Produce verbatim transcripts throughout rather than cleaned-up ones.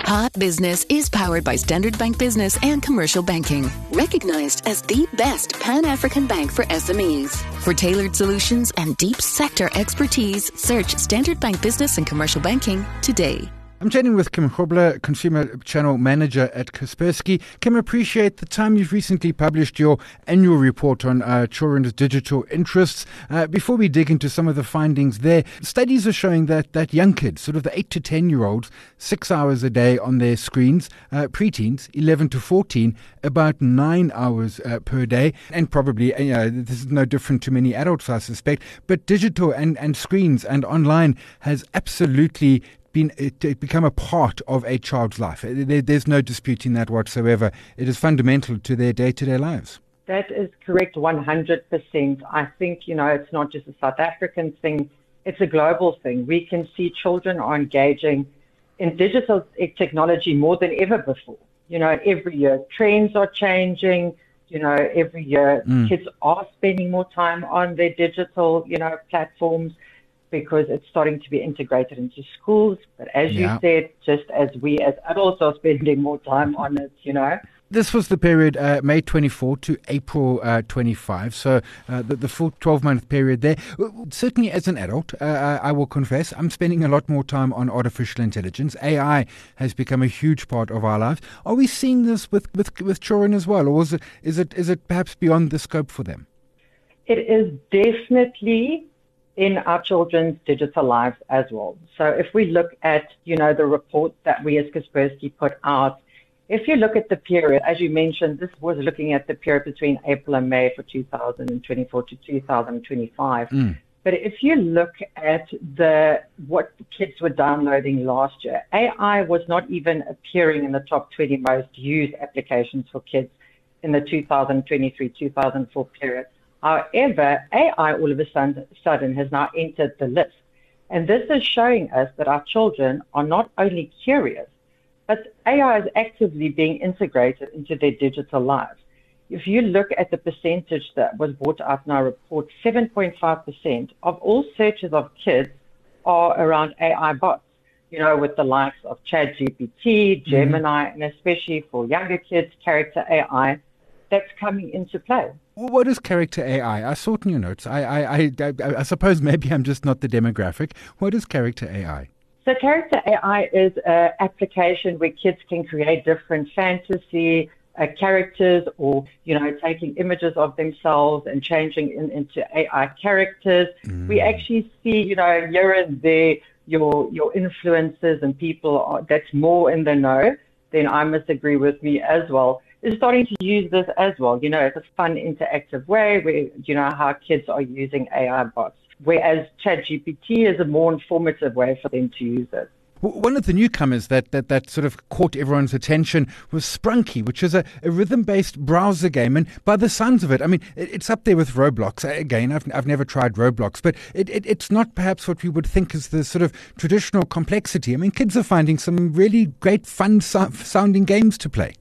Hot Business is powered by Standard Bank Business and Commercial Banking, recognized as the best Pan-African bank for S M Es. For tailored solutions and deep sector expertise, search Standard Bank Business and Commercial Banking today. I'm chatting with Kim Grobler, Consumer Channel Manager at Kaspersky. Kim, appreciate the time. You've recently published your annual report on uh, children's digital interests. Uh, before we dig into some of the findings there, studies are showing that, that young kids, sort of the eight to ten-year-olds, six hours a day on their screens, uh, preteens, eleven to fourteen, about nine hours uh, per day. And probably, you know, this is no different to many adults, I suspect. But digital and, and screens and online has absolutely been it, it become a part of a child's life. There, there's no disputing that whatsoever. It is fundamental to their day-to-day lives. That is correct, one hundred percent. I think, you know, it's not just a South African thing, it's a global thing. We can see children are engaging in digital technology more than ever before. You know, every year trends are changing. You know, every year mm. kids are spending more time on their digital, you know, platforms, because it's starting to be integrated into schools. But as yeah. you said, just as we as adults are spending more time on it, you know. This was the period uh, May twenty-fourth to April uh, twenty-fifth, so uh, the, the full twelve-month period there. Certainly as an adult, uh, I will confess, I'm spending a lot more time on artificial intelligence. A I has become a huge part of our lives. Are we seeing this with, with, with children as well, or is it, is it is it perhaps beyond the scope for them? It is definitely in our children's digital lives as well. So if we look at, you know, the report that we as Kaspersky put out, if you look at the period, as you mentioned, this was looking at the period between April and May for two thousand twenty-four to two thousand twenty-five. Mm. But if you look at the what kids were downloading last year, A I was not even appearing in the top twenty most used applications for kids in the two thousand twenty-three to two thousand four period. However, A I all of a sudden has now entered the list. And this is showing us that our children are not only curious, but A I is actively being integrated into their digital lives. If you look at the percentage that was brought out in our report, seven point five percent of all searches of kids are around A I bots, you know, with the likes of ChatGPT, Gemini, mm-hmm. and especially for younger kids, Character A I, that's coming into play. What is Character A I? I saw it in your notes. I, I, I, I, I suppose maybe I'm just not the demographic. What is Character A I? So Character A I is an application where kids can create different fantasy uh, characters, or, you know, taking images of themselves and changing in, into A I characters. Mm. We actually see, you know, here and there, your your influencers and people are, that's more in the know, then I must agree with me as well, is starting to use this as well. You know, it's a fun, interactive way where, you know, how kids are using A I bots, whereas ChatGPT is a more informative way for them to use it. One of the newcomers that, that, that sort of caught everyone's attention was Sprunky, which is a, a rhythm-based browser game. And by the sounds of it, I mean, it, it's up there with Roblox. Again, I've, I've never tried Roblox, but it, it, it's not perhaps what we would think is the sort of traditional complexity. I mean, kids are finding some really great, fun so- sounding games to play.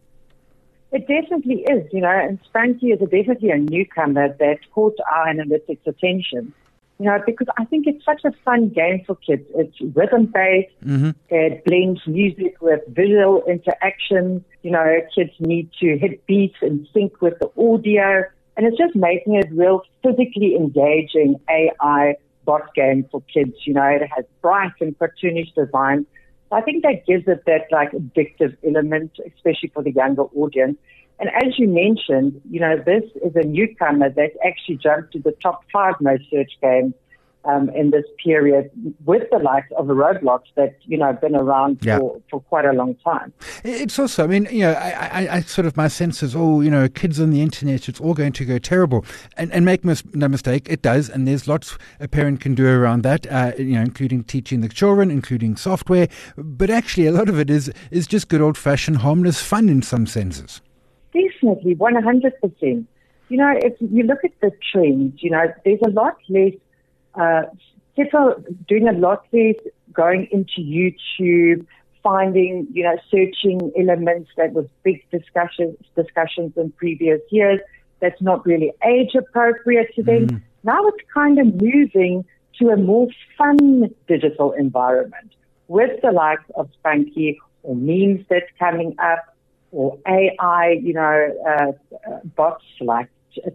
It definitely is, you know, and Sprunky is a, definitely a newcomer that caught our analytics attention. You know, because I think it's such a fun game for kids. It's rhythm-based. Mm-hmm. It blends music with visual interaction. You know, kids need to hit beats and sync with the audio. And it's just making it real physically engaging A I bot game for kids. You know, it has bright and cartoonish design. So I think that gives it that, like, addictive element, especially for the younger audience. And as you mentioned, you know, this is a newcomer that actually jumped to the top five most searched games um, in this period, with the likes of a Roblox that, you know, been around yeah. for, for quite a long time. It's also, I mean, you know, I, I, I sort of, my sense is, oh, you know, kids on the internet, it's all going to go terrible. And, and make mis- no mistake, it does. And there's lots a parent can do around that, uh, you know, including teaching the children, including software. But actually, a lot of it is is just good old-fashioned harmless fun in some senses. Definitely, one hundred percent. You know, if you look at the trends, you know, there's a lot less, uh, people doing a lot less going into YouTube, finding, you know, searching elements that was big discussions, discussions in previous years that's not really age appropriate to them. Mm. Now it's kind of moving to a more fun digital environment with the likes of Sprunky or memes that's coming up, or A I, you know, uh, uh, bots like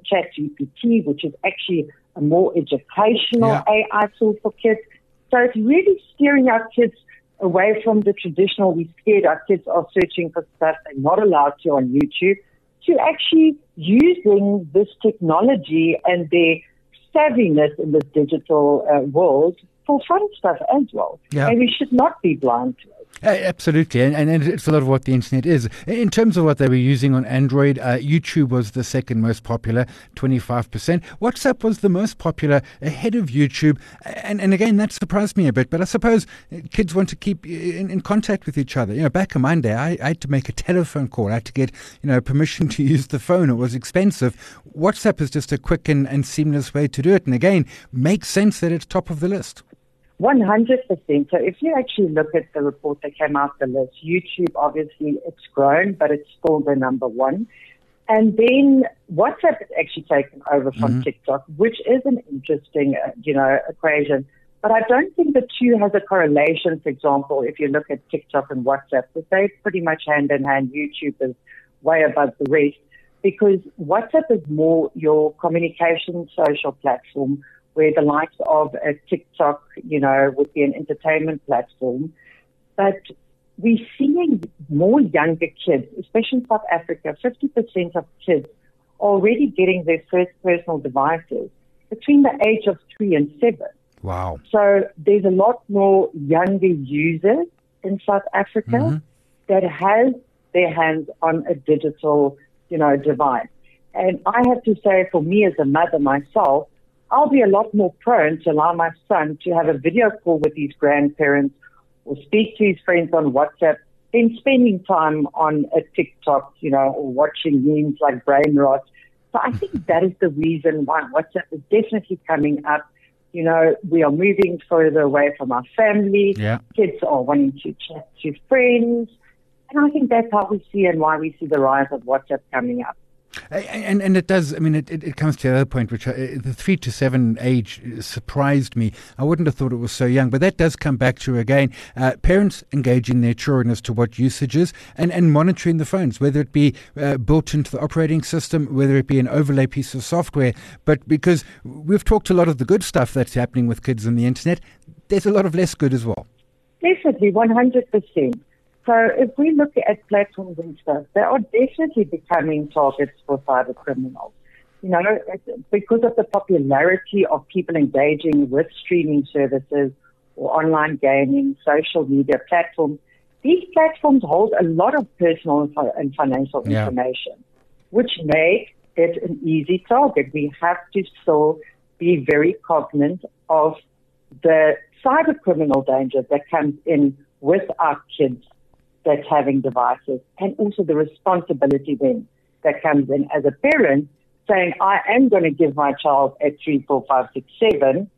ChatGPT, which is actually a more educational yeah. A I tool for kids. So it's really steering our kids away from the traditional, we're scared our kids are searching for stuff they're not allowed to on YouTube, to actually using this technology and their savviness in this digital uh, world for fun stuff as well. Yeah. And we should not be blind to it. Uh, absolutely, and, and it's a lot of what the internet is. In terms of what they were using on Android, uh, YouTube was the second most popular, twenty-five percent. WhatsApp was the most popular, ahead of YouTube. And, and again, that surprised me a bit. But I suppose kids want to keep in, in contact with each other. You know, back in my day, I, I had to make a telephone call. I had to get, you know, permission to use the phone. It was expensive. WhatsApp is just a quick and, and seamless way to do it. And again, makes sense that it's top of the list. one hundred percent. So if you actually look at the report that came out the list, YouTube, obviously it's grown, but it's still the number one. And then WhatsApp has actually taken over from mm-hmm. TikTok, which is an interesting, uh, you know, equation. But I don't think the two has a correlation. For example, if you look at TikTok and WhatsApp, that they're pretty much hand in hand. YouTube is way above the rest because WhatsApp is more your communication social platform, where the likes of a TikTok, you know, would be an entertainment platform. But we're seeing more younger kids, especially in South Africa, fifty percent of kids are already getting their first personal devices between the age of three and seven. Wow. So there's a lot more younger users in South Africa mm-hmm. that has their hands on a digital, you know, device. And I have to say, for me as a mother myself, I'll be a lot more prone to allow my son to have a video call with his grandparents or speak to his friends on WhatsApp than spending time on a TikTok, you know, or watching memes like brain rot. So I think that is the reason why WhatsApp is definitely coming up. You know, we are moving further away from our family. Yeah. Kids are wanting to chat to friends. And I think that's how we see and why we see the rise of WhatsApp coming up. And and it does, I mean, it, it, it comes to the other point, which I, the three to seven age surprised me. I wouldn't have thought it was so young, but that does come back to, again, uh, parents engaging their children as to what usage is and, and monitoring the phones, whether it be uh, built into the operating system, whether it be an overlay piece of software. But because we've talked a lot of the good stuff that's happening with kids on the internet, there's a lot of less good as well. Definitely, one hundred percent. So if we look at platforms and stuff, they are definitely becoming targets for cyber criminals. You know, because of the popularity of people engaging with streaming services or online gaming, social media platforms, these platforms hold a lot of personal and financial yeah. information, which make it an easy target. We have to still be very cognizant of the cyber criminal danger that comes in with our kids that's having devices, and also the responsibility then that comes in as a parent saying, I am going to give my child at three, four, five, six, seven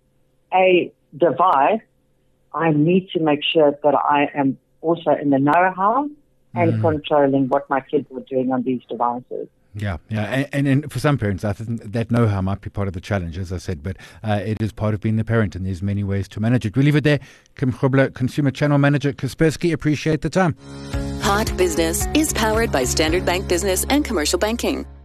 a device. I need to make sure that I am also in the know-how and mm. controlling what my kids are doing on these devices. Yeah, yeah, and, and, and for some parents, I think that know-how might be part of the challenge, as I said, but uh, it is part of being the parent, and there's many ways to manage it. We'll leave it there. Kim Grobler, Consumer Channel Manager, Kaspersky, appreciate the time. Hot Business is powered by Standard Bank Business and Commercial Banking.